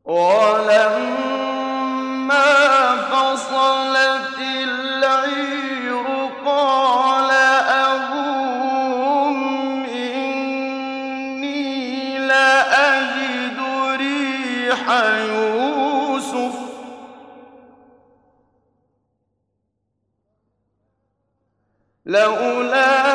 وَلَمَّا فَصَلَتِ الْعِيرُ قَالَ أَبُوهُمْ إِنِّي لَأَجِدُ رِيحَ يُوسُفَ لَوْلَا